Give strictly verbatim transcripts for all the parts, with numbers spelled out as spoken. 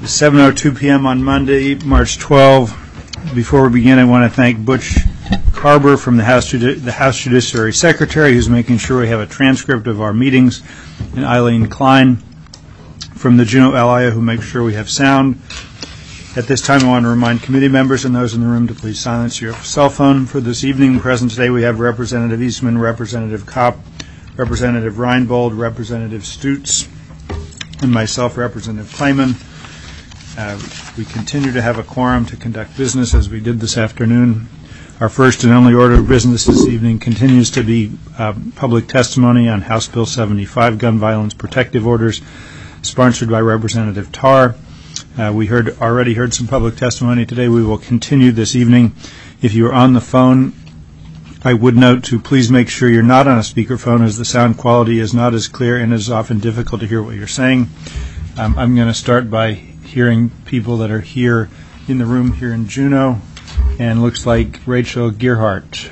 seven oh two p.m. on Monday, March twelfth. Before we begin, I want to thank Butch Carber from the House, Judi- the House Judiciary Secretary, who's making sure we have a transcript of our meetings, and Eileen Klein from the Juneau L I A, who makes sure we have sound. At this time, I want to remind committee members and those in the room to please silence your cell phone. For this evening, present today, we have Representative Eastman, Representative Kopp, Representative Reinbold, Representative Stutz, and myself, Representative Klayman. Uh, we continue to have a quorum to conduct business as we did this afternoon. Our first and only order of business this evening continues to be uh, public testimony on House Bill seventy-five, Gun Violence Protective Orders, sponsored by Representative Tarr. Uh, we heard already heard some public testimony today. We will continue this evening. If you are on the phone, I would note to please make sure you're not on a speakerphone, as the sound quality is not as clear and it is often difficult to hear what you're saying. Um, I'm going to start by hearing people that are here in the room here in Juneau, and looks like Rachel Gearhart.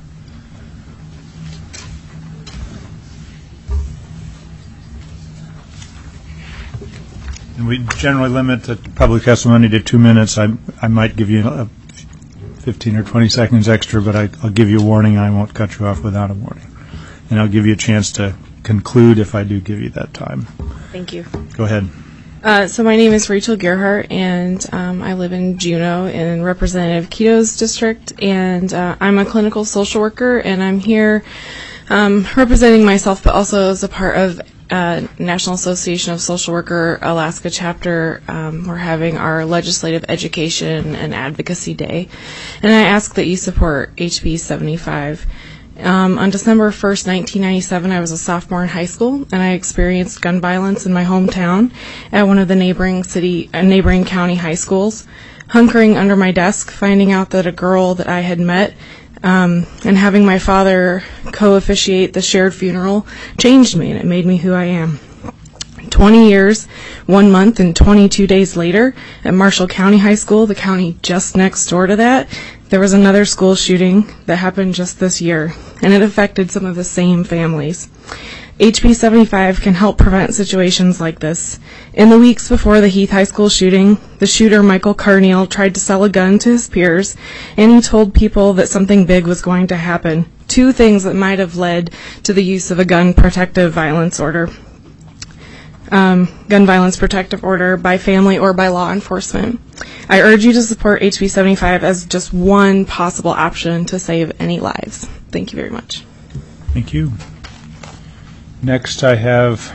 And we generally limit the public testimony to two minutes. I, I might give you a fifteen or twenty seconds extra, but I, I'll give you a warning. I won't cut you off without a warning. And I'll give you a chance to conclude if I do give you that time. Thank you. Go ahead. Uh, so my name is Rachel Gearhart, and um, I live in Juneau in Representative Keto's district, and uh, I'm a clinical social worker, and I'm here um, representing myself, but also as a part of uh, National Association of Social Worker Alaska chapter. Um, we're having our Legislative Education and Advocacy Day, and I ask that you support H B seventy-five. Um, on December first, nineteen ninety-seven, I was a sophomore in high school, and I experienced gun violence in my hometown at one of the neighboring city, uh, neighboring county high schools. Hunkering under my desk, finding out that a girl that I had met, um, and having my father co-officiate the shared funeral changed me, and it made me who I am. twenty years, one month, and twenty-two days later, at Marshall County High School, the county just next door to that, there was another school shooting that happened just this year, and it affected some of the same families. H B seventy-five can help prevent situations like this. In the weeks before the Heath High School shooting, the shooter, Michael Carneal, tried to sell a gun to his peers, and he told people that something big was going to happen. Two things that might have led to the use of a gun protective violence order. Um, gun violence protective order by family or by law enforcement. I urge you to support H B seventy-five as just one possible option to save any lives. Thank you very much. Thank you. Next, I have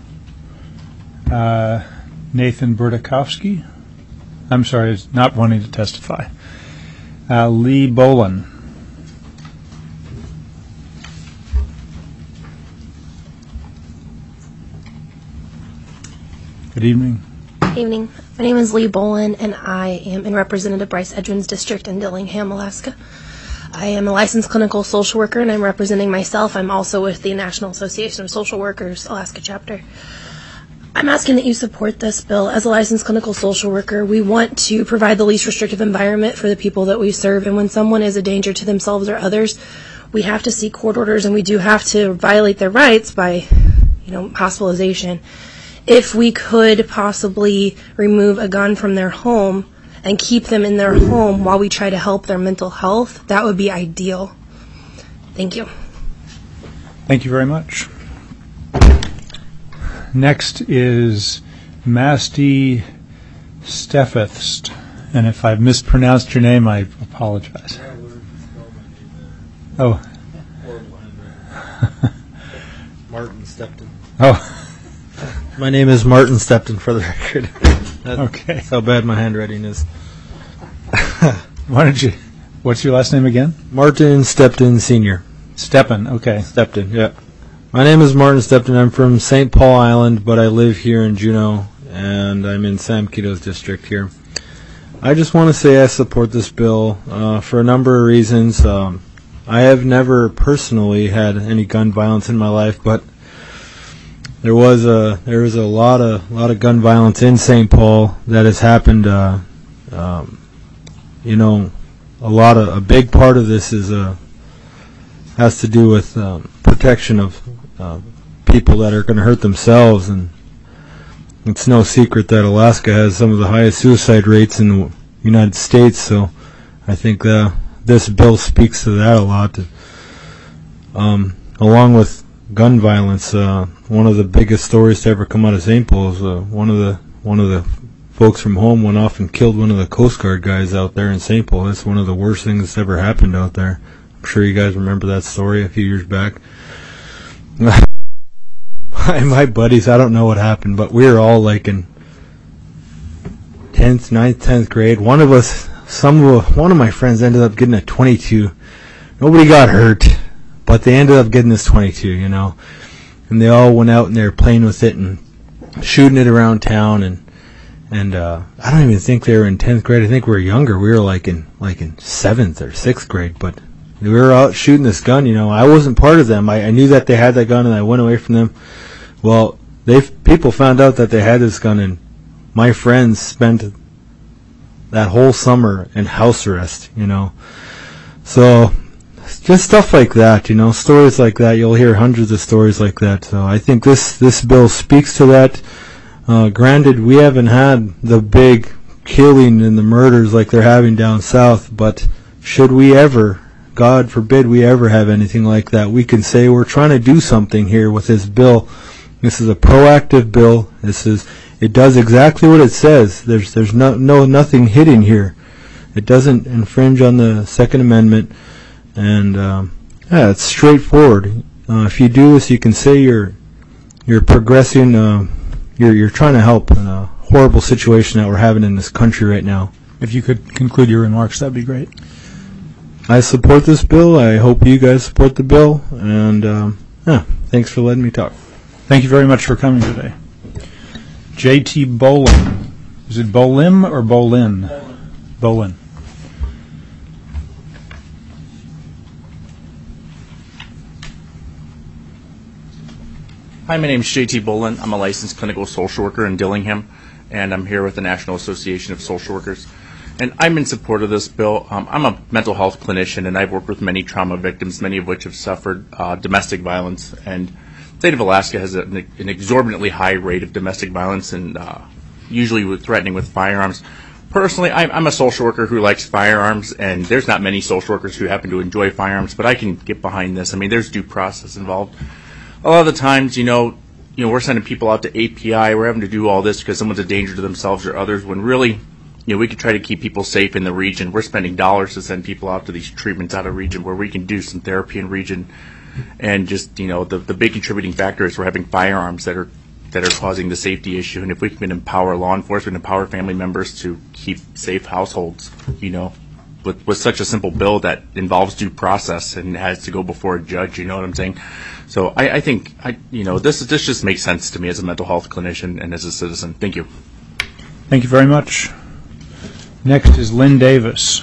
uh, Nathan Burdakovsky. I'm sorry, is not wanting to testify. Uh, Lee Bolin. Good evening. Good evening. My name is Lee Bolin, and I am in Representative Bryce Edwin's district in Dillingham, Alaska. I am a licensed clinical social worker, and I'm representing myself. I'm also with the National Association of Social Workers, Alaska chapter. I'm asking that you support this bill. As a licensed clinical social worker, we want to provide the least restrictive environment for the people that we serve, and when someone is a danger to themselves or others, we have to seek court orders, and we do have to violate their rights by, you know, hospitalization. If we could possibly remove a gun from their home and keep them in their home while we try to help their mental health, that would be ideal. Thank you. Thank you very much. Next is Masti Steffest, and if I've mispronounced your name, I apologize. Oh. Martin Stepton. Oh. My name is Martin Stepton, for the record. That's okay. How bad my handwriting is. Why don't you? What's your last name again? Martin Stepton Senior. Stepton. Okay. Stepton. Yeah. My name is Martin Stepton. I'm from Saint Paul Island, but I live here in Juneau, and I'm in Sam Keto's district here. I just want to say I support this bill uh, for a number of reasons. Um, I have never personally had any gun violence in my life, but There was a there was a lot of lot of gun violence in Saint Paul that has happened. Uh, um, you know, a lot of a big part of this is uh, has to do with um, protection of uh, people that are going to hurt themselves, and it's no secret that Alaska has some of the highest suicide rates in the United States, so I think uh, this bill speaks to that a lot. Um, along with gun violence, uh, one of the biggest stories to ever come out of Saint Paul is uh, one of the one of the folks from home went off and killed one of the Coast Guard guys out there in Saint Paul. That's one of the worst things that's ever happened out there. I'm sure you guys remember that story a few years back. My buddies, I don't know what happened, but we were all like in tenth, ninth, tenth grade. One of us, some of, one of my friends ended up getting a twenty-two. Nobody got hurt, but they ended up getting this twenty-two, you know. And they all went out and they were playing with it and shooting it around town. And and uh, I don't even think they were in tenth grade. I think we were younger. We were like in like in seventh or sixth grade, but we were out shooting this gun, you know. I wasn't part of them. I, I knew that they had that gun, and I went away from them. Well, they people found out that they had this gun, and my friends spent that whole summer in house arrest, you know. So, just stuff like that, you know, stories like that. You'll hear hundreds of stories like that. So I think this, this bill speaks to that. Uh, granted, we haven't had the big killing and the murders like they're having down south, but should we ever, God forbid we ever have anything like that, we can say we're trying to do something here with this bill. This is a proactive bill. This is, it does exactly what it says. There's there's no no nothing hidden here. It doesn't infringe on the Second Amendment, and um, yeah, it's straightforward. Uh, if you do this, you can say you're you're progressing. Uh, you're you're trying to help in a horrible situation that we're having in this country right now. If you could conclude your remarks, that'd be great. I support this bill. I hope you guys support the bill, and um, yeah, thanks for letting me talk. Thank you very much for coming today. J T Bolin. Is it Bolim or Bolin? Bolin. Hi, my name is J T Bolin. I'm a licensed clinical social worker in Dillingham, and I'm here with the National Association of Social Workers. And I'm in support of this bill. Um, I'm a mental health clinician, and I've worked with many trauma victims, many of which have suffered uh, domestic violence. And the state of Alaska has an, an exorbitantly high rate of domestic violence, and uh, usually with threatening with firearms. Personally, I'm, I'm a social worker who likes firearms, and there's not many social workers who happen to enjoy firearms, but I can get behind this. I mean, there's due process involved. A lot of the times, you know, you know, we're sending people out to A P I, we're having to do all this because someone's a danger to themselves or others, when really, you know, we could try to keep people safe in the region. We're spending dollars to send people out to these treatments out of region where we can do some therapy in region. And just, you know, the, the big contributing factor is we're having firearms that are that are causing the safety issue. And if we can empower law enforcement, empower family members to keep safe households, you know, with, with such a simple bill that involves due process and has to go before a judge, you know what I'm saying? So I, I think, I, you know, this this just makes sense to me as a mental health clinician and as a citizen. Thank you. Thank you very much. Next is Lynn Davis.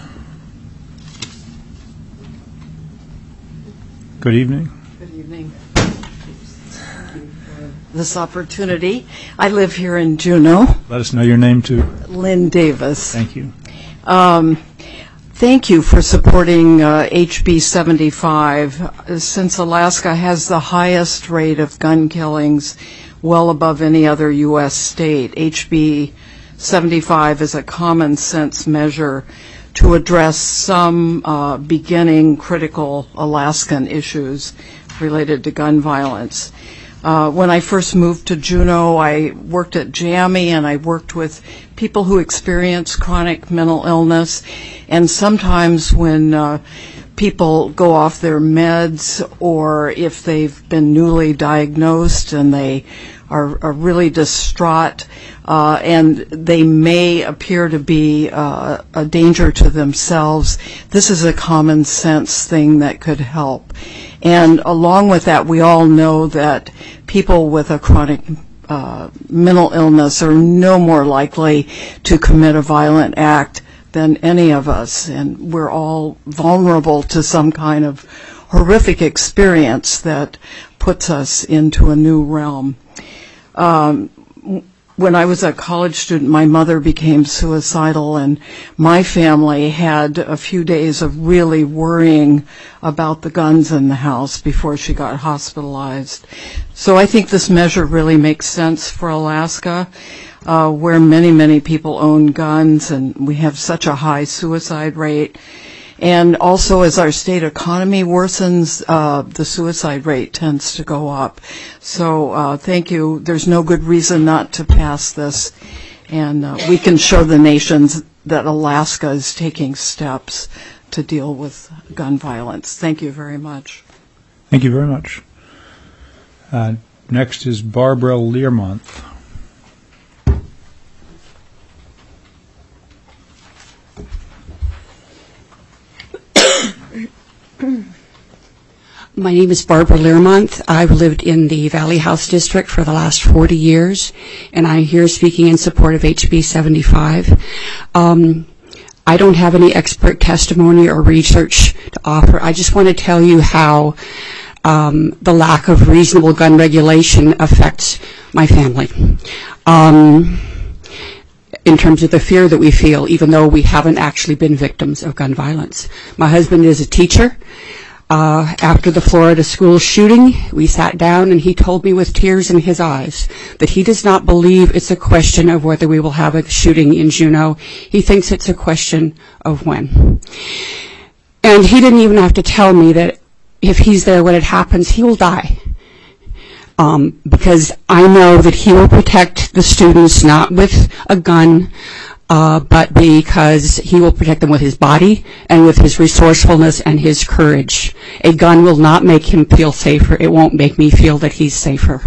Good evening. Good evening. Thank you for this opportunity. I live here in Juneau. Let us know your name, too. Lynn Davis. Thank you. Um, thank you for supporting uh, H B seventy-five. Since Alaska has the highest rate of gun killings, well above any other U S state, H B seventy-five is a common sense measure to address some uh, beginning critical Alaskan issues related to gun violence. Uh, when I first moved to Juneau, I worked at JAMI, and I worked with people who experience chronic mental illness. And sometimes when uh, people go off their meds, or if they've been newly diagnosed and they are, are really distraught, uh, and they may appear to be uh, a danger to themselves, this is a common sense thing that could help. And along with that, we all know that people with a chronic uh, mental illness are no more likely to commit a violent act than any of us, and we're all vulnerable to some kind of horrific experience that puts us into a new realm. Um, when I was a college student, my mother became suicidal, and my family had a few days of really worrying about the guns in the house before she got hospitalized. So I think this measure really makes sense for Alaska. uh, where many, many people own guns, and we have such a high suicide rate. And also, as our state economy worsens, uh, the suicide rate tends to go up. So uh, thank you. There's no good reason not to pass this. And uh, we can show the nations that Alaska is taking steps to deal with gun violence. Thank you very much. Thank you very much. Uh, next is Barbara Learmonth. My name is Barbara Learmonth. I've lived in the Valley House District for the last forty years, and I'm here speaking in support of H B seventy-five. Um, I don't have any expert testimony or research to offer. I just want to tell you how um, the lack of reasonable gun regulation affects my family. Um, in terms of the fear that we feel, even though we haven't actually been victims of gun violence. My husband is a teacher. Uh, after the Florida school shooting, we sat down and he told me with tears in his eyes that he does not believe it's a question of whether we will have a shooting in Juneau. He thinks it's a question of when. And he didn't even have to tell me that if he's there when it happens, he will die. Um, because I know that he will protect the students not with a gun, uh, but because he will protect them with his body and with his resourcefulness and his courage. A gun will not make him feel safer. It won't make me feel that he's safer.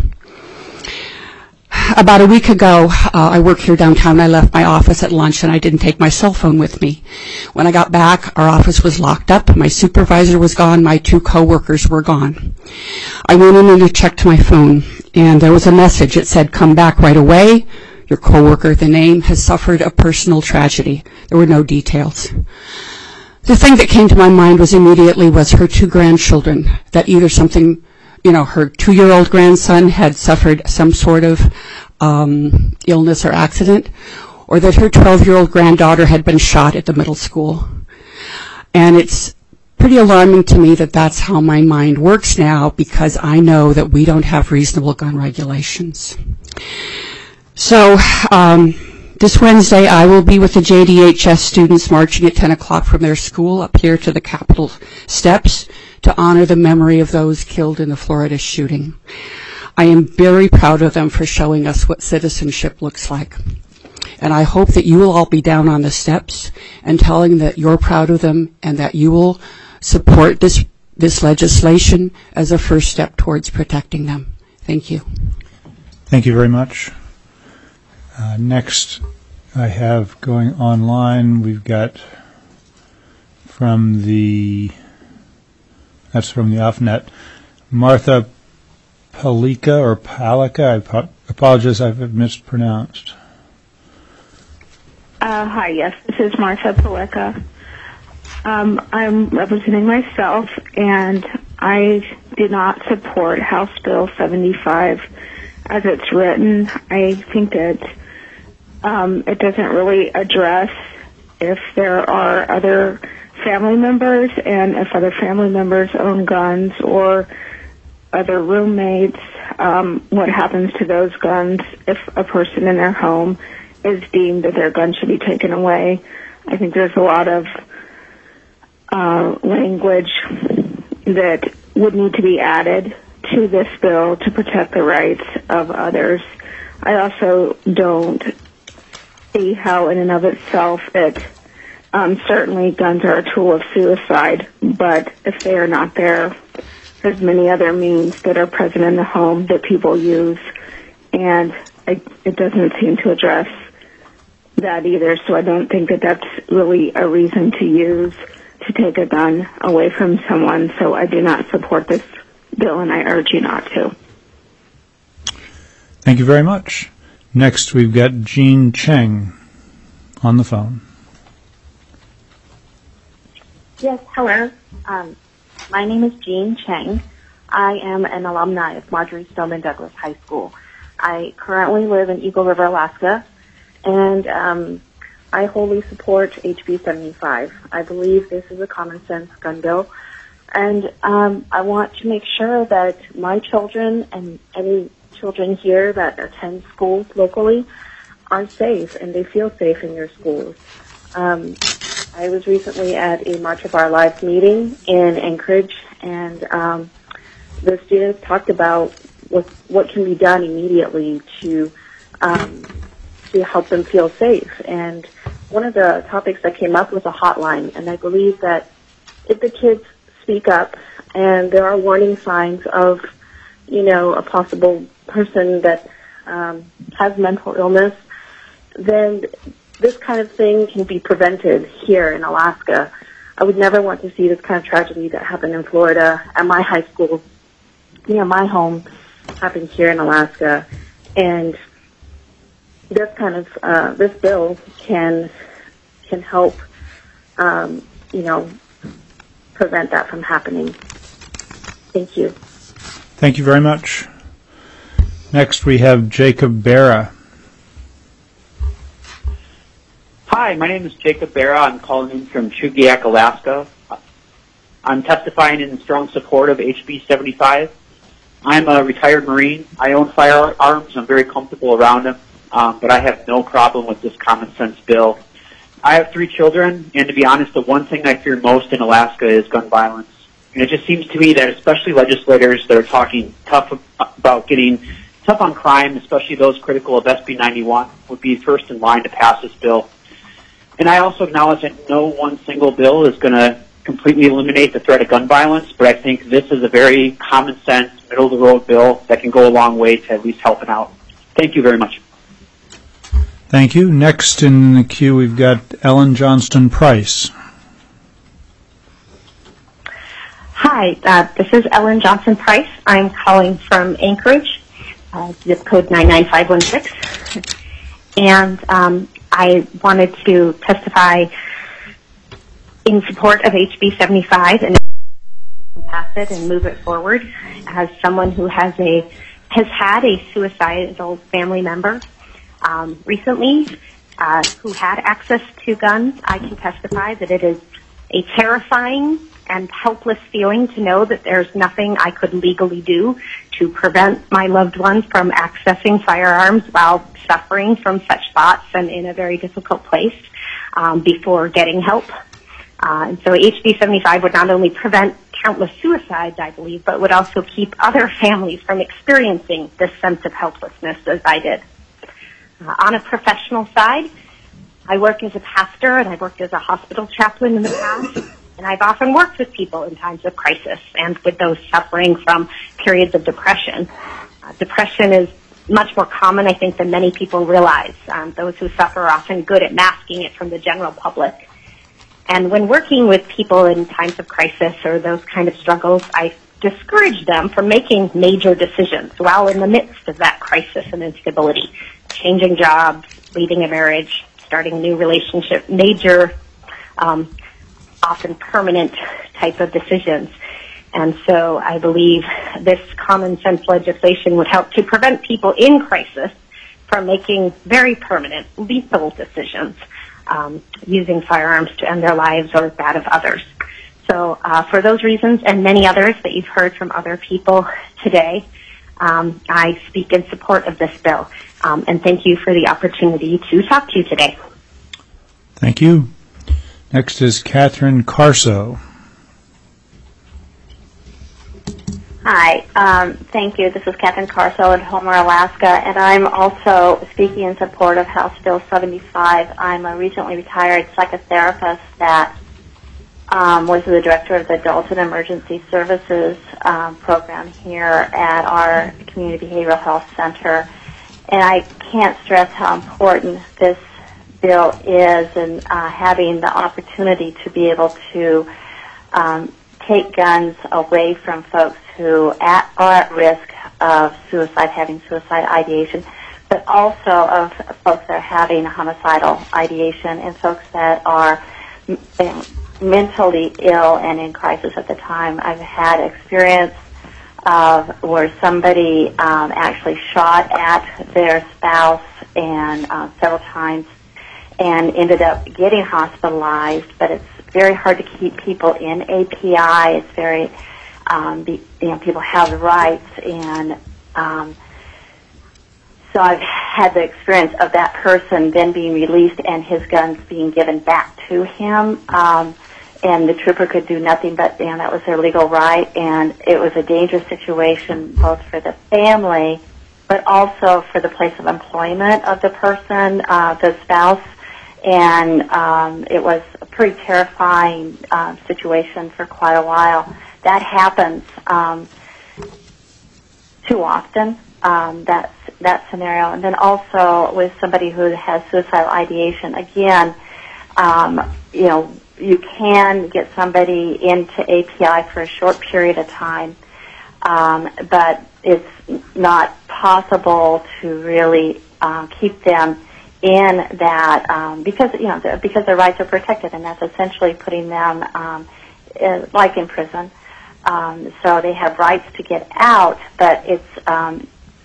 About a week ago, uh, I work here downtown. I left my office at lunch and I didn't take my cell phone with me. When I got back, our office was locked up. My supervisor was gone. My two coworkers were gone. I went in and I checked my phone, and there was a message. It said, "Come back right away. Your coworker, the name, has suffered a personal tragedy." There were no details. The thing that came to my mind was immediately was her two grandchildren, that either something, you know, her two-year-old grandson had suffered some sort of um, illness or accident, or that her twelve-year-old granddaughter had been shot at the middle school. And it's pretty alarming to me that that's how my mind works now, because I know that we don't have reasonable gun regulations. So um, this Wednesday I will be with the J D H S students marching at ten o'clock from their school up here to the Capitol steps to honor the memory of those killed in the Florida shooting. I am very proud of them for showing us what citizenship looks like. And I hope that you will all be down on the steps and telling that you're proud of them and that you will support this, this legislation as a first step towards protecting them. Thank you. Thank you very much. Uh, next, I have going online, we've got from the, that's from the OffNet, Martha Palika or Palika. I ap- apologize, I've mispronounced. Uh, hi, yes, this is Martha Palika. Um, I'm representing myself, and I did not support House Bill seventy-five as it's written. I think that um, it doesn't really address if there are other family members and if other family members own guns or other roommates, um, what happens to those guns if a person in their home is deemed that their gun should be taken away. I think there's a lot of uh, language that would need to be added to this bill to protect the rights of others. I also don't see how in and of itself it, um, certainly guns are a tool of suicide, but if they are not there, there's many other means that are present in the home that people use, and it, it doesn't seem to address that either, so I don't think that that's really a reason to use to take a gun away from someone, so I do not support this bill, and I urge you not to. Thank you very much. Next, we've got Jean Cheng on the phone. Yes, hello. Um, my name is Jean Cheng. I am an alumni of Marjorie Stoneman Douglas High School. I currently live in Eagle River, Alaska, and um, I wholly support H B seventy-five. I believe this is a common sense gun bill, and um, I want to make sure that my children and any children here that attend schools locally are safe and they feel safe in your schools. Um, I was recently at a March of Our Lives meeting in Anchorage, and um, the students talked about what, what can be done immediately to um, to help them feel safe. And one of the topics that came up was a hotline, and I believe that if the kids speak up and there are warning signs of, you know, a possible person that um, has mental illness, then this kind of thing can be prevented here in Alaska. I would never want to see this kind of tragedy that happened in Florida at my high school, near my home, happen here in Alaska. And this kind of, uh, this bill can, can help, um, you know, prevent that from happening. Thank you. Thank you very much. Next, we have Jacob Barra. Hi, my name is Jacob Barra. I'm calling in from Chugiak, Alaska. I'm testifying in strong support of H B seventy-five. I'm a retired Marine. I own firearms. I'm very comfortable around them, um, but I have no problem with this common sense bill. I have three children, and to be honest, the one thing I fear most in Alaska is gun violence. And it just seems to me that especially legislators that are talking tough about getting tough on crime, especially those critical of S B ninety-one, would be first in line to pass this bill. And I also acknowledge that no one single bill is going to completely eliminate the threat of gun violence, but I think this is a very common sense, middle-of-the-road bill that can go a long way to at least helping out. Thank you very much. Thank you. Next in the queue, we've got Ellen Johnston Price. Hi, uh, this is Ellen Johnson Price. I'm calling from Anchorage, uh, zip code nine nine five one six. And um, I wanted to testify in support of H B seventy-five and pass it and move it forward. As someone who has a has had a suicidal family member um, recently uh, who had access to guns, I can testify that it is a terrifying and helpless feeling to know that there's nothing I could legally do to prevent my loved ones from accessing firearms while suffering from such thoughts and in a very difficult place um, before getting help. Uh, and so H B seventy-five would not only prevent countless suicides, I believe, but would also keep other families from experiencing this sense of helplessness as I did. Uh, on a professional side, I work as a pastor and I've worked as a hospital chaplain in the past. And I've often worked with people in times of crisis and with those suffering from periods of depression. Uh, depression is much more common, I think, than many people realize. Um, those who suffer are often good at masking it from the general public. And when working with people in times of crisis or those kind of struggles, I discourage them from making major decisions while in the midst of that crisis and instability. Changing jobs, leaving a marriage, starting a new relationship, major um often permanent type of decisions. And so I believe this common sense legislation would help to prevent people in crisis from making very permanent, lethal decisions um, using firearms to end their lives or that of others. So uh, for those reasons and many others that you've heard from other people today, um, I speak in support of this bill. Um, and thank you for the opportunity to talk to you today. Thank you. Next is Catherine Carso. Hi, um, thank you. This is Catherine Carso in Homer, Alaska, and I'm also speaking in support of House Bill seventy-five. I'm a recently retired psychotherapist that um, was the director of the Adult and Emergency Services um, program here at our Community Behavioral Health Center, and I can't stress how important this bill is, and uh, having the opportunity to be able to um, take guns away from folks who at, are at risk of suicide, having suicide ideation, but also of folks that are having homicidal ideation and folks that are m- mentally ill and in crisis at the time. I've had experience of where somebody um, actually shot at their spouse and uh, several times and ended up getting hospitalized, but it's very hard to keep people in A P I. It's very, um, be, you know, people have rights, and um, so I've had the experience of that person then being released and his guns being given back to him. Um, and the trooper could do nothing but, you know, that was their legal right. And it was a dangerous situation both for the family, but also for the place of employment of the person, uh, the spouse. And um, it was a pretty terrifying uh, situation for quite a while. That happens um, too often, um, that, that scenario. And then also with somebody who has suicidal ideation, again, um, you know, you can get somebody into A P I for a short period of time, um, but it's not possible to really uh, keep them in that um, because you know the, because their rights are protected, and that's essentially putting them um, in, like in prison. Um, so they have rights to get out, but it's um,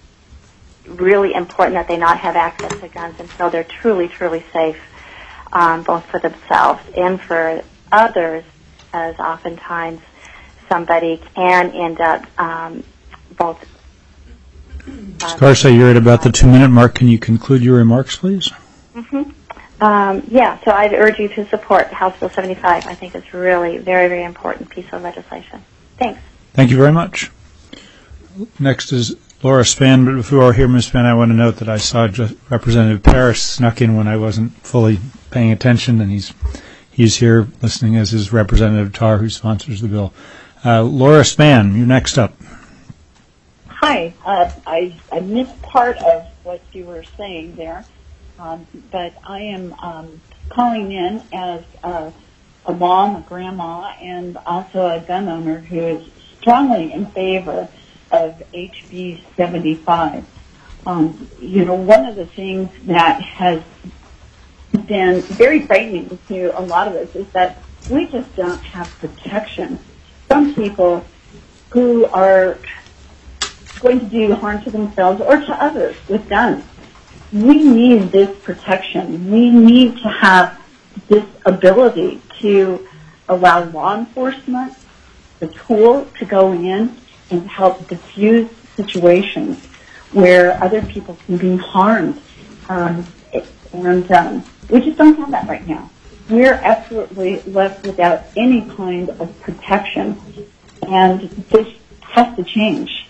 really important that they not have access to guns until they're truly, truly safe, um, both for themselves and for others, as oftentimes somebody can end up um, both. Miz Carso, you're at about the two-minute mark. Can you conclude your remarks, please? Mm-hmm. Um, yeah, so I'd urge you to support House Bill seventy-five. I think it's really very, very important piece of legislation. Thanks. Thank you very much. Next is Laura Spann, but before I hear Miz Spann, I want to note that I saw just Representative Parrish snuck in when I wasn't fully paying attention, and he's he's here listening as is Representative Tarr, who sponsors the bill. Uh, Laura Spann, you're next up. Hi. Uh, I, I missed part of what you were saying there, um, but I am um, calling in as uh, a mom, a grandma, and also a gun owner who is strongly in favor of H B seventy-five. Um, you know, one of the things that has been very frightening to a lot of us is that we just don't have protection from people who are going to do harm to themselves or to others with guns. We need this protection. We need to have this ability to allow law enforcement the tool to go in and help diffuse situations where other people can be harmed. Um, and um, we just don't have that right now. We're absolutely left without any kind of protection, and this has to change.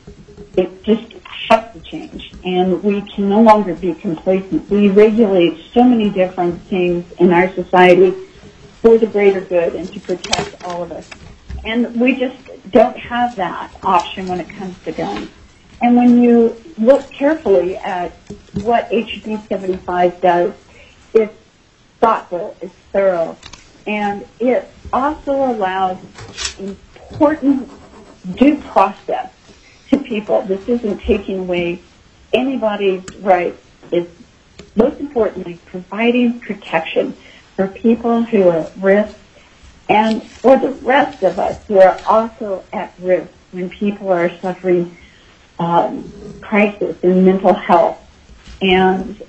It just has to change, and we can no longer be complacent. We regulate so many different things in our society for the greater good and to protect all of us. And we just don't have that option when it comes to guns. And when you look carefully at what H B seventy-five does, it's thoughtful, it's thorough, and it also allows important due process to people. This isn't taking away anybody's rights. It's most importantly providing protection for people who are at risk and for the rest of us who are also at risk when people are suffering um, crisis in mental health and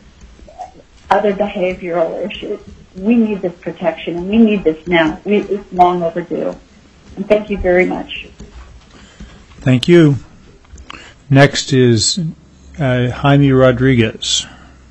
other behavioral issues. We need this protection, and we need this now. We, it's long overdue. And thank you very much. Thank you. Next is uh, Jaime Rodriguez.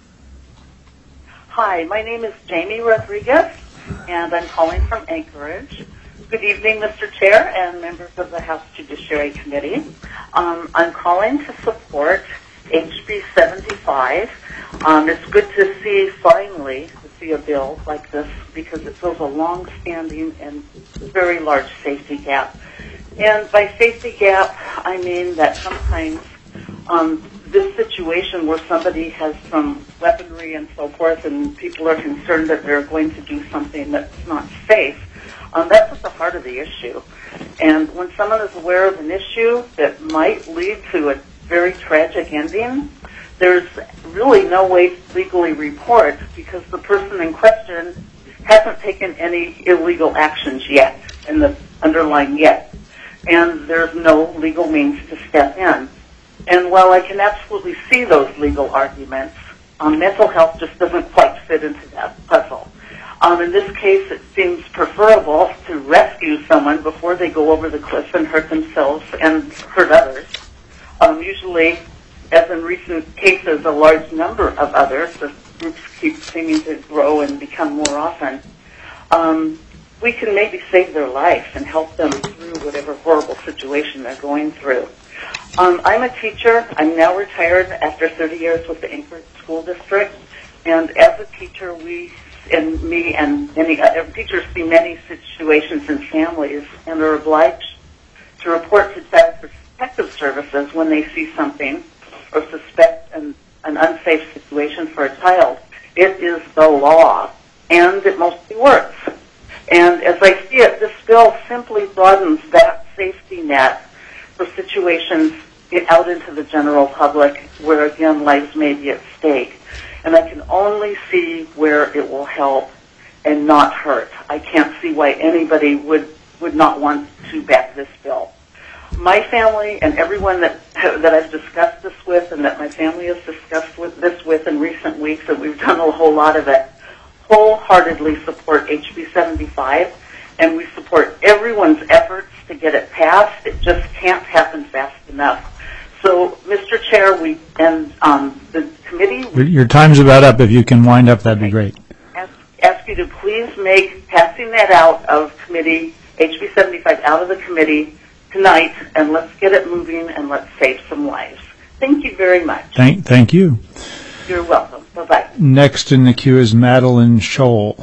Hi, my name is Jamie Rodriguez, and I'm calling from Anchorage. Good evening, Mister Chair and members of the House Judiciary Committee. Um, I'm calling to support H B seventy-five. Um, it's good to see, finally, to see a bill like this because it fills a long-standing and very large safety gap. And by safety gap, I mean that sometimes um, this situation where somebody has some weaponry and so forth and people are concerned that they're going to do something that's not safe, um, that's at the heart of the issue. And when someone is aware of an issue that might lead to a very tragic ending, there's really no way to legally report because the person in question hasn't taken any illegal actions yet, in the underlying yet. And there's no legal means to step in. And while I can absolutely see those legal arguments, um, mental health just doesn't quite fit into that puzzle. Um, in this case, it seems preferable to rescue someone before they go over the cliff and hurt themselves and hurt others. Um, usually, as in recent cases, cases, a large number of others, the groups keep seeming to grow and become more often, um, we can maybe save their life and help them through whatever horrible situation they're going through. Um, I'm a teacher. I'm now retired after thirty years with the Anchorage School District. And as a teacher, we, and me and many other teachers see many situations in families and are obliged to report to Child Protective Services when they see something or suspect an, an unsafe situation for a child. It is the law, and it mostly works. And as I see it, this bill simply broadens that safety net for situations out into the general public where, again, lives may be at stake. And I can only see where it will help and not hurt. I can't see why anybody would, would not want to back this bill. My family and everyone that that I've discussed this with and that my family has discussed with this with in recent weeks, and we've done a whole lot of it, wholeheartedly support H B seventy-five, and we support everyone's efforts to get it passed. It just can't happen fast enough. So, Mister Chair, we and um, the committee... Your time's about up. If you can wind up, that'd be great. Ask, ask you to please make passing that out of committee, H B seventy-five, out of the committee tonight, and let's get it moving and let's save some lives. Thank you very much. Thank, thank you. You're welcome. Bye-bye. Next in the queue is Madeline Scholl.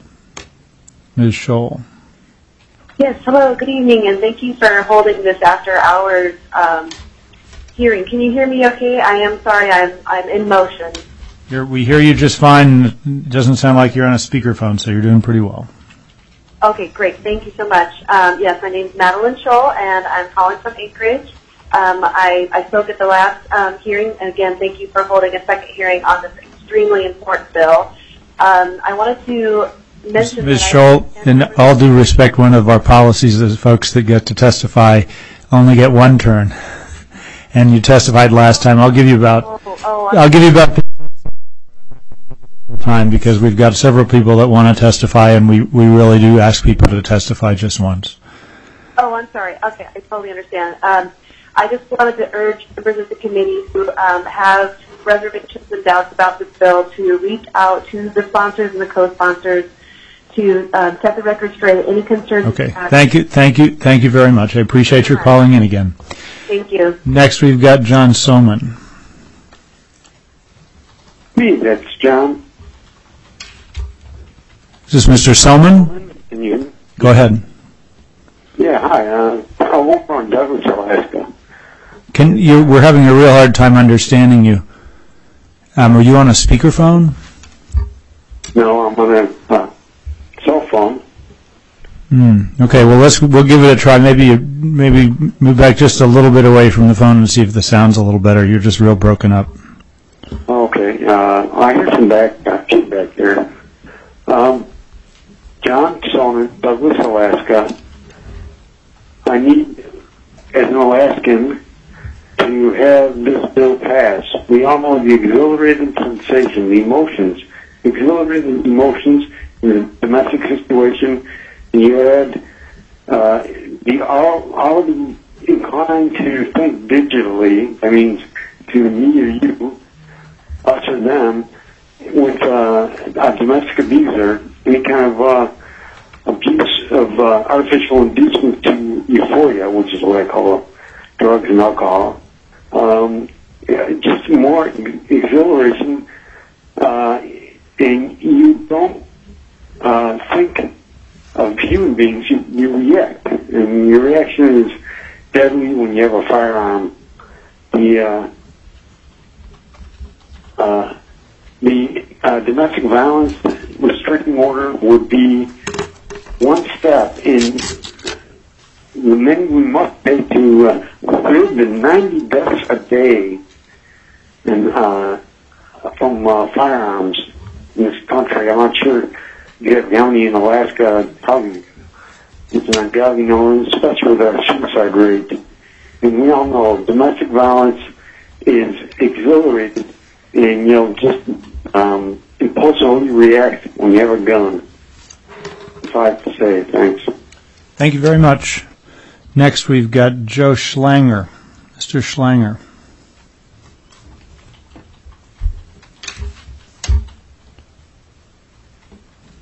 Miz Scholl. Yes, hello, good evening, and thank you for holding this after-hours um, hearing. Can you hear me okay? I am sorry, I'm, I'm in motion. You're, we hear you just fine. It doesn't sound like you're on a speakerphone, so you're doing pretty well. Okay, great. Thank you so much. Um, yes, my name is Madeline Scholl, and I'm calling from Anchorage. Um, I, I spoke at the last um, hearing, and again, thank you for holding a second hearing on this extremely important bill. Um, I wanted to mention Miz that Scholl, in all due respect, one of our policies is folks that get to testify only get one turn. And you testified last time. I'll give you about. Oh, oh, I'll give you about time because we've got several people that want to testify, and we, we really do ask people to testify just once. Oh, I'm sorry. Okay, I totally understand. Um, I just wanted to urge members of the committee who um, have reservations and doubts about this bill to reach out to the sponsors and the co-sponsors to um, set the record straight. Any concerns? Okay. Thank you. Thank you. Thank you very much. I appreciate your calling in again. Thank you. Next, we've got John Soman. Me, that's John. Is this Mister Soman? And you? Go ahead. Yeah, hi. Uh, I work on Douglas, Alaska. Can you? We're having a real hard time understanding you. Um, are you on a speakerphone? No, I'm on a uh, cell phone. Mm, okay. Well, let's we'll give it a try. Maybe you, maybe move back just a little bit away from the phone and see if the sound's a little better. You're just real broken up. Okay. Uh, I hear some back uh, feedback there. Um, John Soman, Douglas, Alaska. I need, as an Alaskan, to have this bill passed. We all know the exhilarating sensation, the emotions, exhilarating emotions in a domestic situation. And you add uh, the all, already inclined to think digitally, that means to me or you, us or them, with uh, a domestic abuser, any kind of uh, abuse of uh, artificial inducement to euphoria, which is what I call drugs and alcohol. Um, yeah, just more exhilaration, uh, and you don't uh, think of human beings, you, you react, and your reaction is deadly when you have a firearm. The uh, uh, the uh, domestic violence restricting order would be one step in the many we must pay to uh, greater than ninety deaths a day in, uh, from uh, firearms in this country. I'm not sure you have how many in Alaska, probably it's an ungodly number, especially with our suicide rate. And we all know domestic violence is exhilarated and, you know, just um, impulsively react when you have a gun. That's all I have to say. Thanks. Thank you very much. Next, we've got Joe Schlanger. Mister Schlanger.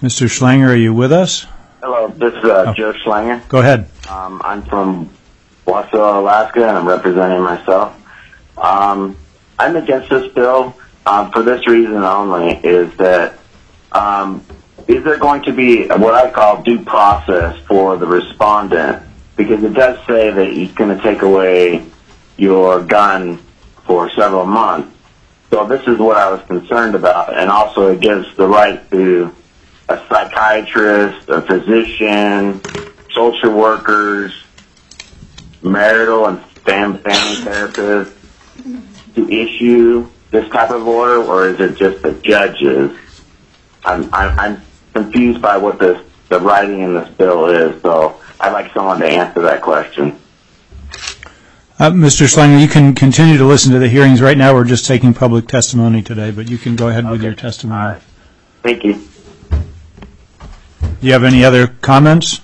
Mister Schlanger, are you with us? Hello, this is uh, Oh. Joe Schlanger. Go ahead. Um, I'm from Wausau, Alaska, and I'm representing myself. Um, I'm against this bill um, for this reason only, is that um, is there going to be what I call due process for the respondent? Because it does say that he's going to take away your gun for several months. So this is what I was concerned about, and also it gives the right to a psychiatrist, a physician, social workers, marital and fam- family therapists to issue this type of order, or is it just the judges? I'm, I'm, I'm confused by what this, the writing in this bill is, so I'd like someone to answer that question. Uh, Mister Schlanger, you can continue to listen to the hearings. Right now we're just taking public testimony today, but you can go ahead with your testimony. Thank you. Do you have any other comments?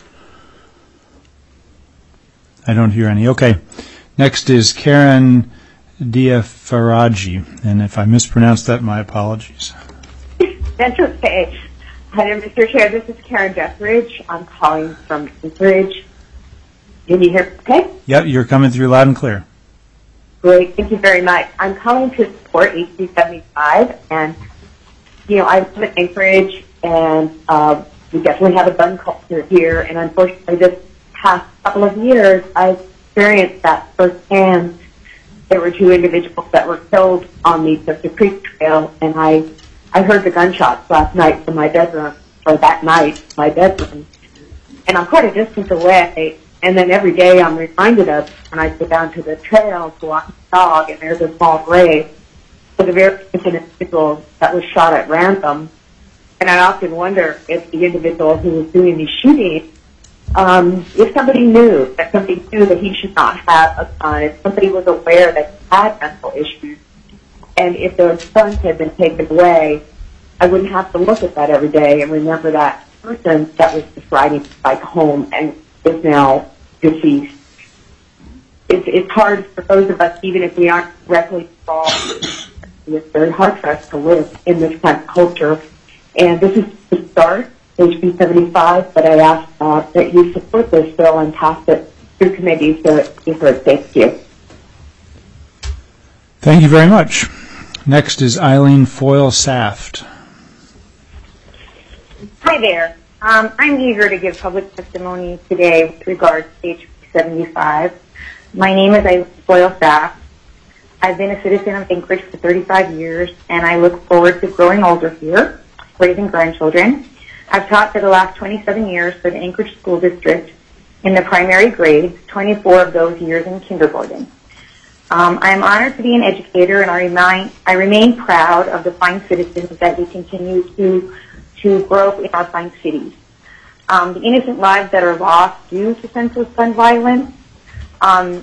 I don't hear any. Okay. Next is Karen Diafaraji, and if I mispronounced that, my apologies. That's okay. Hi, Mister Chair. This is Karen Deathridge. I'm calling from Anchorage. Can you hear me okay? Yep, you're coming through loud and clear. Great. Thank you very much. I'm calling to support H B seventy-five, and, you know, I live in Anchorage, and uh, we definitely have a gun culture here, and unfortunately this past couple of years I've experienced that firsthand. There were two individuals that were killed on the Sister Creek Trail, and I I heard the gunshots last night from my bedroom, or that night, my bedroom. And I'm quite a distance away, and then every day I'm reminded of when I go down to the trail to walk the dog, and there's a small grave for the very individual that was shot at random. And I often wonder if the individual who was doing the shooting, um, if somebody knew, that somebody knew that he should not have a gun, if somebody was aware that he had mental issues, and if those guns had been taken away, I wouldn't have to look at that every day and remember that person that was just riding his bike home and is now deceased. It's, it's hard for those of us, even if we aren't directly involved, it's very hard for us to live in this kind of culture. And this is the start, H B seventy-five, but I ask uh, that you support this bill and pass it through committee so it be heard. Thank you. Thank you very much. Next is Eileen Foyle-Saft. Hi there. Um, I'm eager to give public testimony today with regards to H B seventy-five. My name is Eileen Foyle-Saft. I've been a citizen of Anchorage for thirty-five years, and I look forward to growing older here, raising grandchildren. I've taught for the last twenty-seven years for the Anchorage School District in the primary grades, twenty-four of those years in kindergarten. Um, I am honored to be an educator, and I remain, I remain proud of the fine citizens that we continue to to grow in our fine cities. Um, the innocent lives that are lost due to senseless gun violence. Um,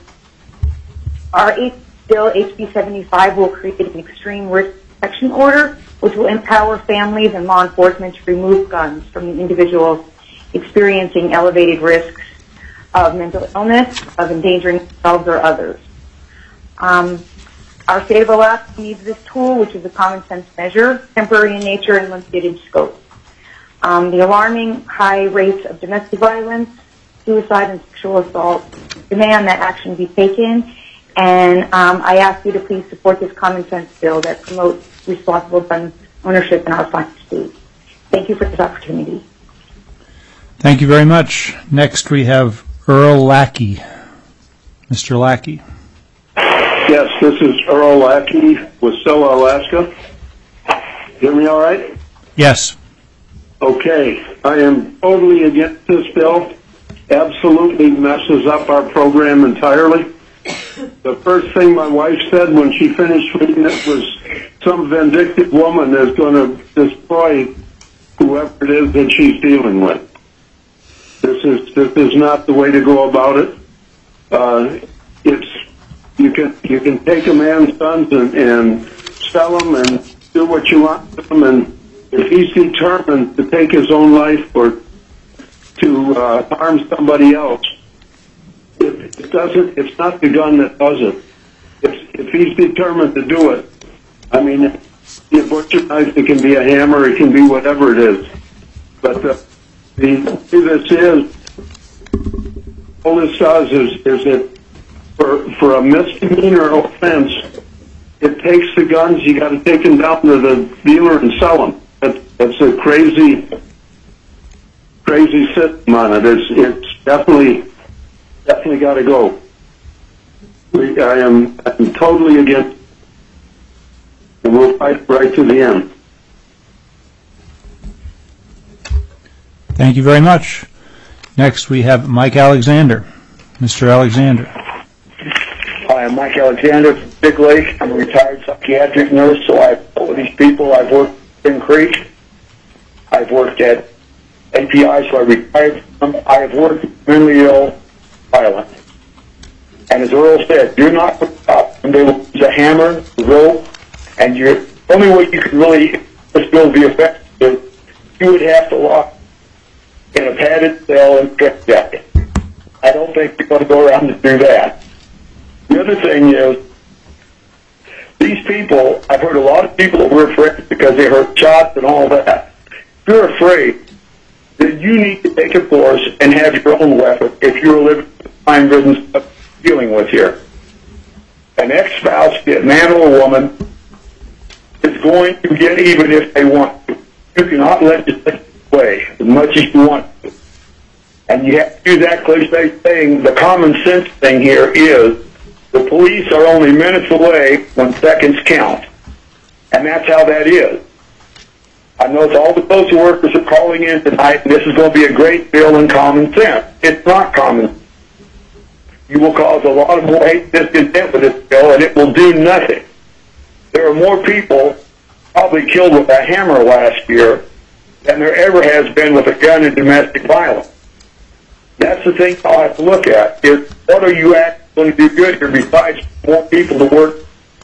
our H- bill H B seventy-five will create an extreme risk protection order, which will empower families and law enforcement to remove guns from the individuals experiencing elevated risks of mental illness, of endangering themselves or others. Um, our state of Alaska needs this tool, which is a common sense measure, temporary in nature and limited in scope. Um, the alarming high rates of domestic violence, suicide, and sexual assault demand that action be taken, and um, I ask you to please support this common sense bill that promotes responsible gun ownership in our fine state. Thank you for this opportunity. Thank you very much. Next we have Earl Lackey. Mister Lackey. Yes, this is Earl Lackey with Wasilla, Alaska. Hear me all right? Yes. Okay. I am totally against this bill. Absolutely messes up our program entirely. The first thing my wife said when she finished reading it was some vindictive woman is going to destroy whoever it is that she's dealing with. This is this is not the way to go about it. Uh, it's you can you can take a man's sons and, and sell them and do what you want with them, and if he's determined to take his own life or to uh, harm somebody else, it, it doesn't. It's not the gun that does it. If, if he's determined to do it, I mean, the butcher knife, it can be a hammer, it can be whatever it is. But uh, the see this is all this does is is it for for a misdemeanor offense, it takes the guns. You got to take them down to the dealer and sell them. That, that's a crazy, crazy system on it. It's it's definitely definitely got to go. We, I am I'm totally against, and we'll fight right to the end. Thank you very much. Next, we have Mike Alexander. Mister Alexander. Hi, I'm Mike Alexander from Big Lake. I'm a retired psychiatric nurse, so I've dealt with these people. I've worked at Spring Creek. I've worked at A P I, so I retired from them. I have worked with mentally ill, violent. And as Earl said, you're not going to stop. They will use a hammer, a rope, and you're, the only way you can really, this bill be effective, you would have to lock in a padded cell and straight jacket. I don't think you're going to go around and do that. The other thing is, these people, I've heard a lot of people that were afraid because they heard shots and all that. If you're afraid, then you need to take a course and have your own weapon if you're living crime-ridden stuff dealing with here. An ex-spouse, be it man or woman, is going to get even if they want to. You cannot legislate way as much as you want to. And you have to do that cliche thing. The common sense thing here is the police are only minutes away when seconds count. And that's how that is. I know all the social workers are calling in tonight, and this is going to be a great bill in common sense. It's not common sense. You will cause a lot of more hate and discontent with this bill, and it will do nothing. There are more people probably killed with a hammer last year than there ever has been with a gun in domestic violence. That's the thing I'll have to look at, is what are you actually going to do good here besides more people to work?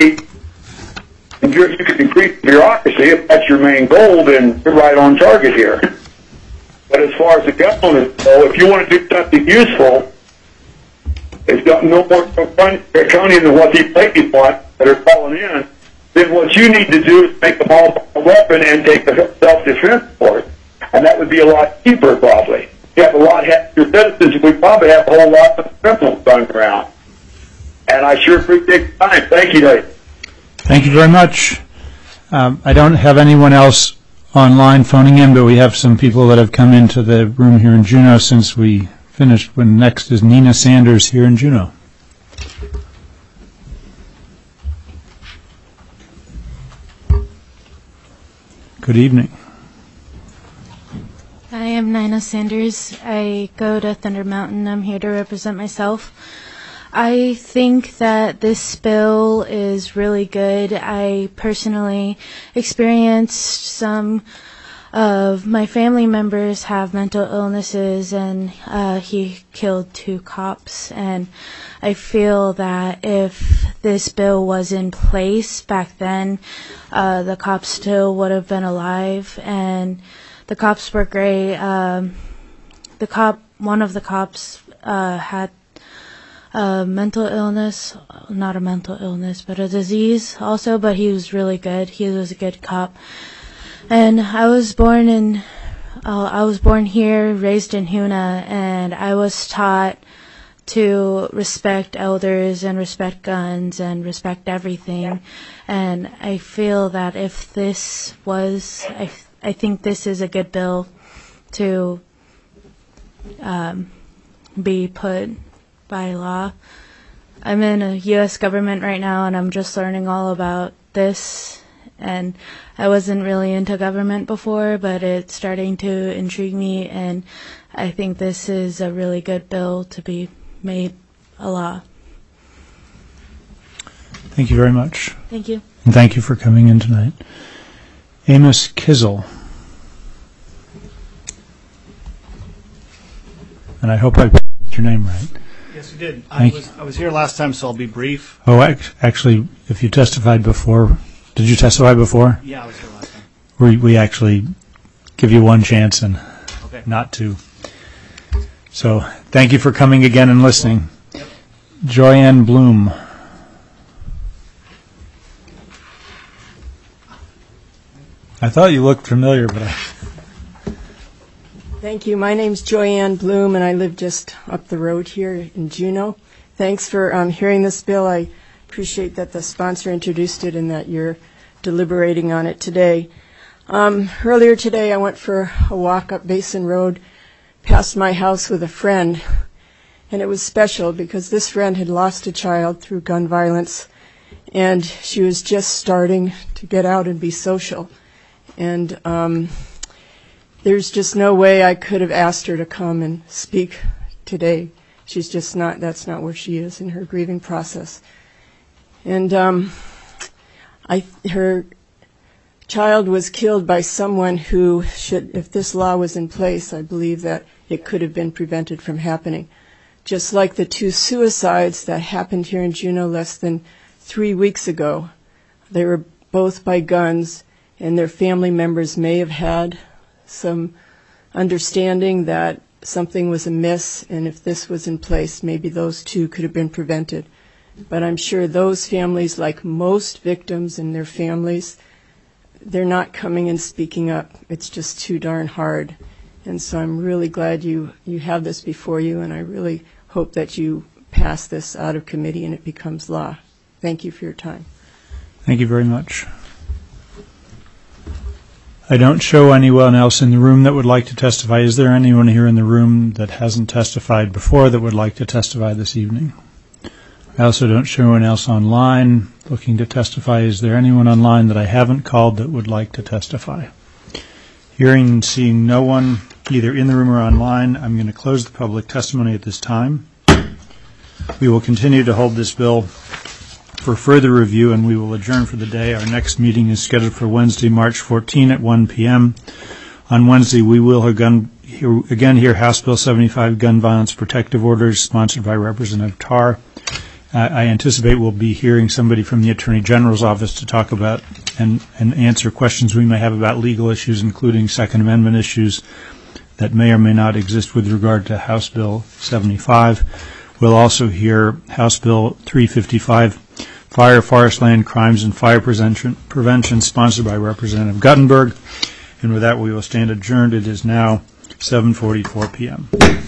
And you can increase bureaucracy if that's your main goal, then you're right on target here. But as far as the government goes, if you want to do something useful, it's got no more draconian than what these ladies want that are calling in. Then what you need to do is make them all a weapon and take the self-defense course. And that would be a lot cheaper, probably. You have a lot happier citizens, we probably have a whole lot of criminals going around. And I sure appreciate your time. Thank you, Dave. Thank you very much. Um, I don't have anyone else online phoning in, but we have some people that have come into the room here in Juneau since we finished. When next is Nina Sanders here in Juneau. Good evening. I am Nina Sanders. I go to Thunder Mountain. I'm here to represent myself. I think that this bill is really good. I personally experienced some of my family members have mental illnesses, and uh, he killed two cops. And I feel that if this bill was in place back then, uh, the cops still would have been alive, and the cops were great. Um, the cop, one of the cops uh, had a mental illness, not a mental illness, but a disease also, but he was really good. He was a good cop. And I was born in, uh, I was born here, raised in Hoonah, and I was taught to respect elders and respect guns and respect everything. Yeah. And I feel that if this was, I, I think this is a good bill to um, be put by law. I'm in a U S government right now, and I'm just learning all about this. And I wasn't really into government before, but it's starting to intrigue me, and I think this is a really good bill to be made a law. Thank you very much. Thank you. And thank you for coming in tonight. Amos Kizel. And I hope I pronounced your name right. Yes, you did. I Thank was I was here last time, so I'll be brief. Oh, ac- actually, if you testified before, did you testify before? Yeah, I was here last time. We we actually give you one chance and Okay. not two. So thank you for coming again and listening. Yep. Joyanne Bloom. I thought you looked familiar, but I... Thank you. My name's Joyanne Bloom, and I live just up the road here in Juneau. Thanks for um, hearing this bill. I appreciate that the sponsor introduced it and that you're deliberating on it today. Um, earlier today, I went for a walk up Basin Road past my house with a friend, and it was special because this friend had lost a child through gun violence, and she was just starting to get out and be social. And um, there's just no way I could have asked her to come and speak today. She's just not, that's not where she is in her grieving process. And um, I, her child was killed by someone who should, if this law was in place, I believe that it could have been prevented from happening. Just like the two suicides that happened here in Juneau less than three weeks ago. They were both by guns, and their family members may have had some understanding that something was amiss, and if this was in place, maybe those two could have been prevented. But I'm sure those families, like most victims and their families, they're not coming and speaking up. It's just too darn hard. And so I'm really glad you, you have this before you, and I really hope that you pass this out of committee and it becomes law. Thank you for your time. Thank you very much. I don't show anyone else in the room that would like to testify. Is there anyone here in the room that hasn't testified before that would like to testify this evening? I also don't show anyone else online looking to testify. Is there anyone online that I haven't called that would like to testify? Hearing and seeing no one either in the room or online, I'm going to close the public testimony at this time. We will continue to hold this bill for further review, and we will adjourn for the day. Our next meeting is scheduled for Wednesday, March fourteenth at one p.m. On Wednesday, we will again hear, again hear House Bill seventy-five, Gun Violence Protective Orders, sponsored by Representative Tarr. Uh, I anticipate we'll be hearing somebody from the Attorney General's office to talk about and, and answer questions we may have about legal issues, including Second Amendment issues that may or may not exist with regard to House Bill seventy-five. We'll also hear House Bill three fifty-five, Fire, Forest Land Crimes, and Fire Prevention, Prevention, sponsored by Representative Guttenberg. And with that, we will stand adjourned. It is now seven forty-four p.m.